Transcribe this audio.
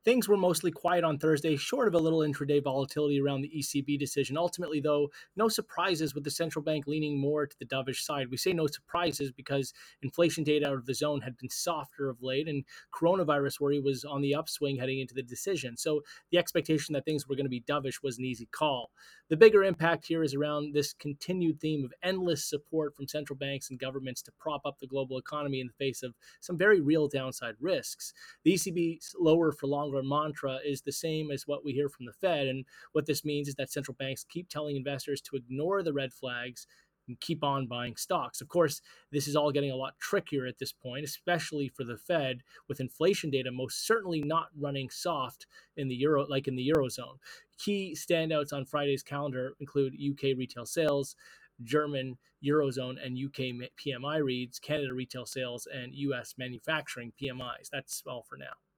Things were mostly quiet on Thursday, short of a little intraday volatility around the ECB decision. Ultimately, though, no surprises with the central bank leaning more to the dovish side. We say no surprises because inflation data out of the zone had been softer of late, and coronavirus worry was on the upswing heading into the decision. So the expectation that things were going to be dovish was an easy call. The bigger impact here is around this continued theme of endless support from central banks and governments to prop up the global economy in the face of some very real downside risks. The ECB's lower for longer mantra is the same as what we hear from the Fed. And what this means is that central banks keep telling investors to ignore the red flags and keep on buying stocks. Of course, this is all getting a lot trickier at this point, especially for the Fed, with inflation data most certainly not running soft in the euro, like in the eurozone. Key standouts on Friday's calendar include UK retail sales, German, Eurozone, and UK PMI reads, Canada retail sales, and US manufacturing PMIs. That's all for now.